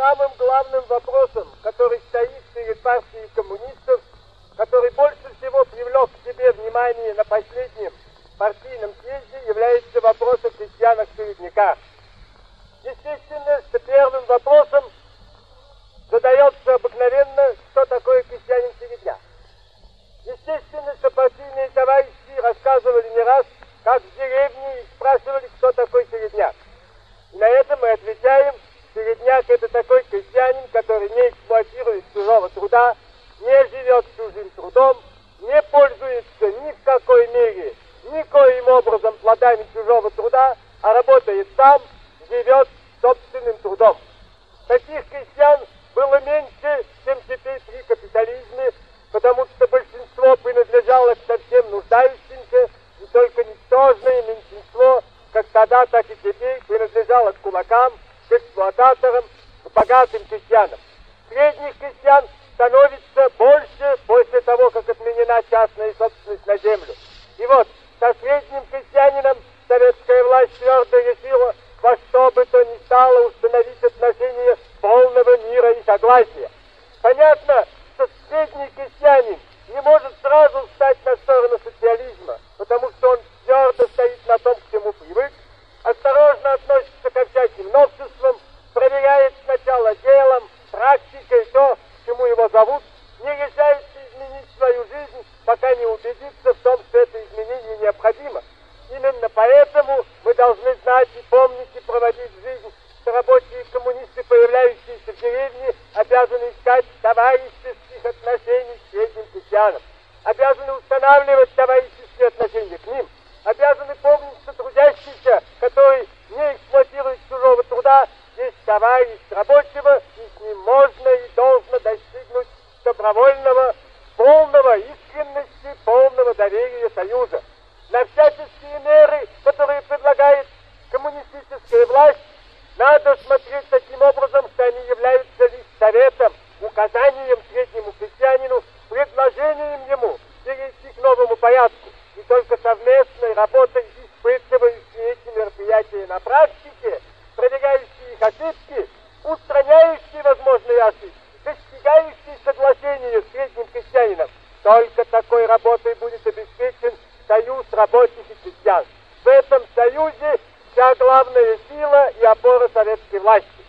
самым главным вопросом, который стоит перед партией коммунистов, который больше всего привлек к себе внимание на последнем партийном съезде, является вопрос о крестьянах-середняках. Естественно, что первым вопросом задается обыкновенно, что такое крестьянин-середняк. Естественно, что партийные товарищи рассказывали не раз, как в деревне, и спрашивали, кто такой середняк. И на это мы отвечаем: середняк — это такой крестьянин, который не эксплуатирует чужого труда, не живет чужим трудом, не пользуется ни в какой мере, никоим образом плодами чужого труда, а работает сам, живет собственным трудом. Таких крестьян было меньше, чем теперь при капитализме, потому что большинство принадлежало к совсем нуждающимся, и только ничтожное меньшинство, как тогда, так и теперь, принадлежало к кулакам, к эксплуататорам, к богатым крестьянам. Средних крестьян становится больше после того, как отменена частная собственность на землю. И вот со средним крестьянином советская власть твердо решила во что бы то ни стало установить отношения полного мира и согласия. Понятно, что средний крестьянин не может сразу встать на сторону социализма, потому что он твердо стоит на том, к чему привык, осторожно относится ко всяким новшествам, проверяет сначала делом, практикой то, к чему его зовут, не решается изменить свою жизнь, пока не убедится в том, что это изменение необходимо. Именно поэтому мы должны знать и помнить и проводить в жизнь, что рабочие коммунисты, появляющиеся в деревне, обязаны искать товарищеских отношений к средним крестьянам, обязаны устанавливать товарищеские отношения к ним, обязаны помнить, что трудящийся, который не эксплуатирует чужого труда, есть товарищ рабочего, и с ним можно и должно достигнуть добровольного, полного искренности, полного доверия союза. На всяческие меры, которые предлагает коммунистическая власть, надо смотреть таким образом, что они являются лишь советом, указанием среднему крестьянину, предложением ему перейти к новому порядку. И только совместной работой, испытывающей эти мероприятия на практике, проверяющие их ошибки, устраняющие возможные ошибки, достигающие соглашения с средним крестьянином, только такой работой будет обеспечен союз рабочих и крестьян. В этом союзе вся главная сила и опора советской власти.